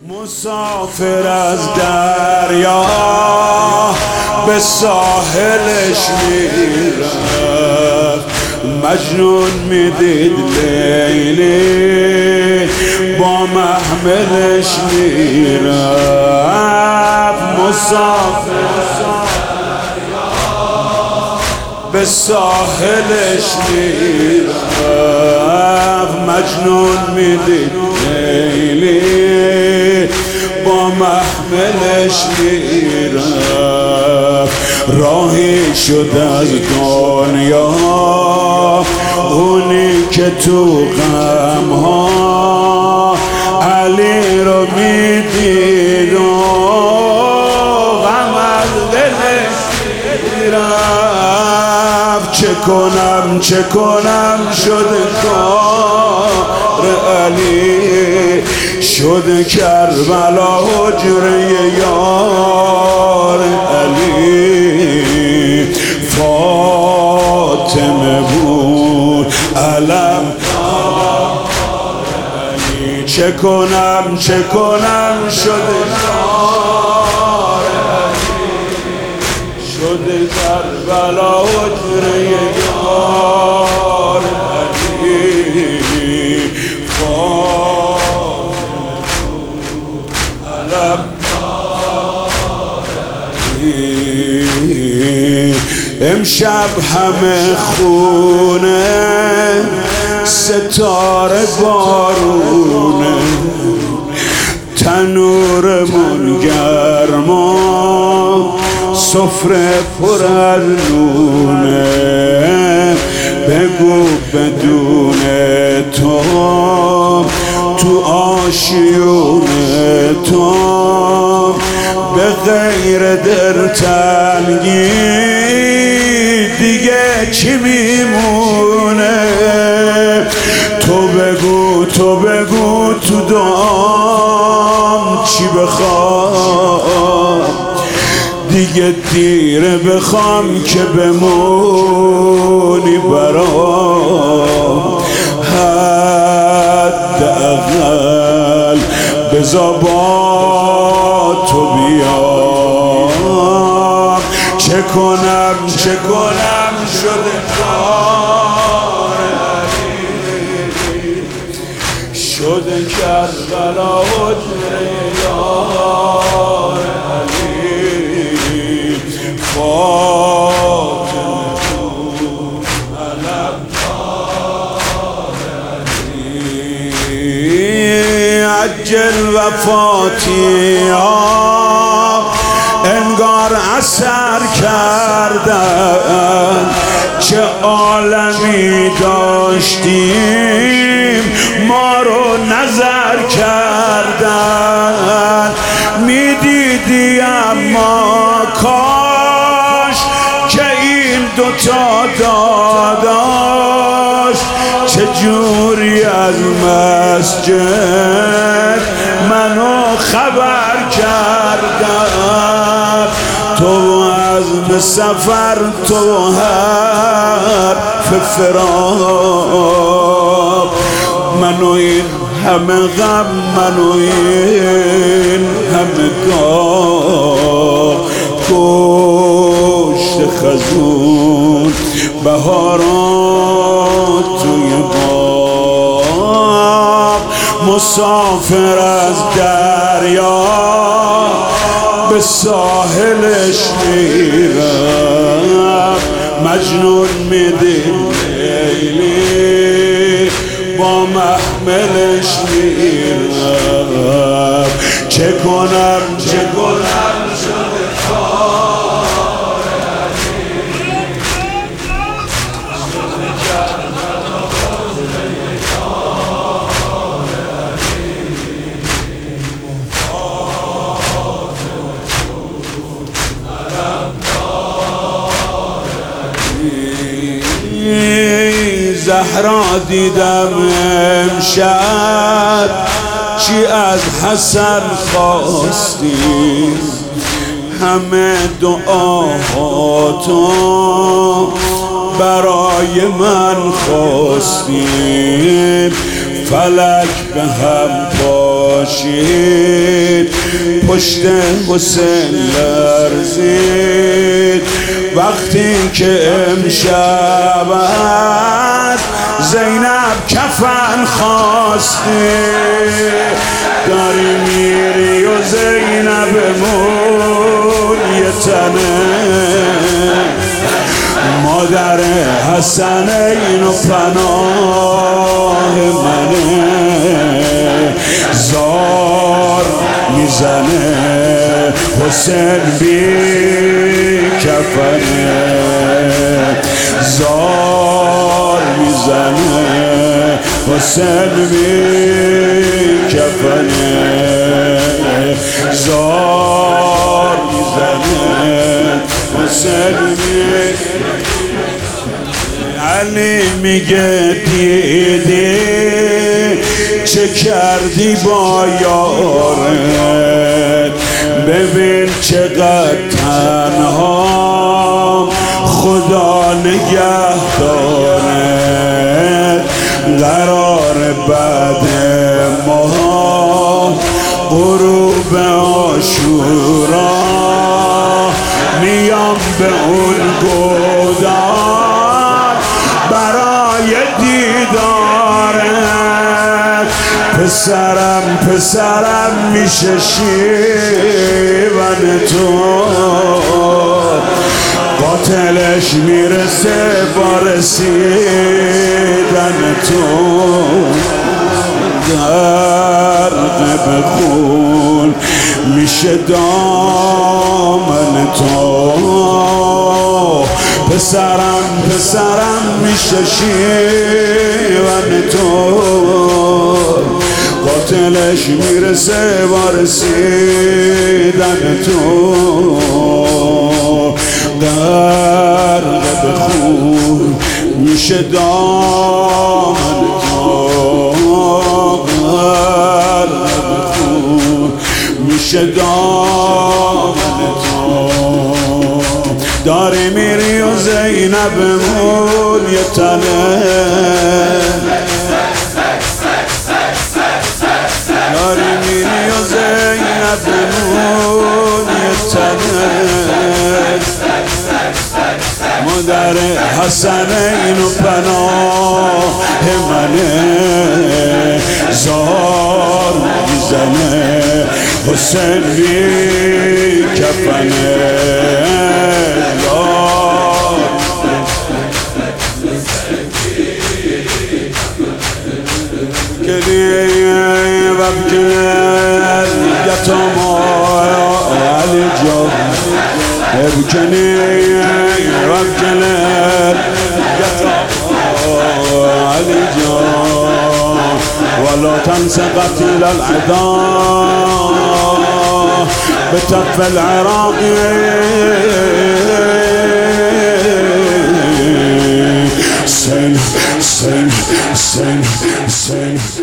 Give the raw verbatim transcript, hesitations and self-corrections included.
مسافر از دریا به ساحلش میرفت، مجنون میدید لیلی با محملش میرفت. مسافر به ساحلش میرفت، مجنون میدید لیلی با محملش میرفت. راهی شد از دنیا اونی که تو غمها علی رو میدید و غم از دلش میرفت. چه کنم چه کنم شد کار علی، شد کربلا حجره یار علی. فاطمه بود علم علی، چه کنم چه کنم شد کار علی، شد کربلا حجره یار علی. امشب همه خونه ستاره بارونه، تنورمون گرم و سفره پر از نونه. بگو بدون تو تو آشیون تو به غیر دلتنگی دیگه چی میمونه؟ تو بگو تو بگو تو دام چی بخوام، دیگه دیره بخوام که بمونی برام. حداقل بذار با تو بیام. چه کنم چه کنم شده کار علی، شده کربلا حجره یار علی. فاطمه بود علم دار علی. عجل وفاتی ها انگار اثر کردن، چه عالمی داشتیم ما رو نظر کردن. میدیدی اما کاش که این دوتا داداش چجوری از مسجد منو خبر کردن. تو عزم سفر تو حرف فراق، منو این همه غم منو این همه گاه. کشت خزون بهارات توی باغ. مسافر از دریا به ساحلش میرفت، مجنون میدید لیلی با محملش میرفت. چه کنم چه کنم شده کار علی، شده کربلا حجره یار علی. زهرا دیدم امشب چی از حسن خواستی، همه دعاهاتو برای من خواستیم. فلک به هم پاشید پشت حسین لرزید وقتی که امشب از زینب کفن خواستی داری میری و زینبمون یه تنه مادر حسنین و پناه منه زار میزنه حسین بی کفنه زار میزنه حسین بی کفنه زار میزنه حسین بی علی میگه دیدی چه کردی با یارت ببین چقدر تنها خدا نگه دارد قرار بعد ما غروب عاشورا میام به اون گودال برای دیدارت پسرم پسرم میشه شیون تو قاتلش میرسه با رسیدن تو غرق به خون میشه دامن تو پسرم پسرم میشه شیون تو قاتلش میرسه با رسیدن تو غرق به خون میشه دامن تو غرق به خون میشه دامن تو داری میری و زینبمون یه تنه داری میری و زینبمون یه تنه مادر حسنین و پناه منه زار میزنه حسین بی کفنه وابكر يتوما علي جاب ابكني وابكر يتوما علي جاب ولا تنسى قتل العذاب بتف العراق سن سن سن سن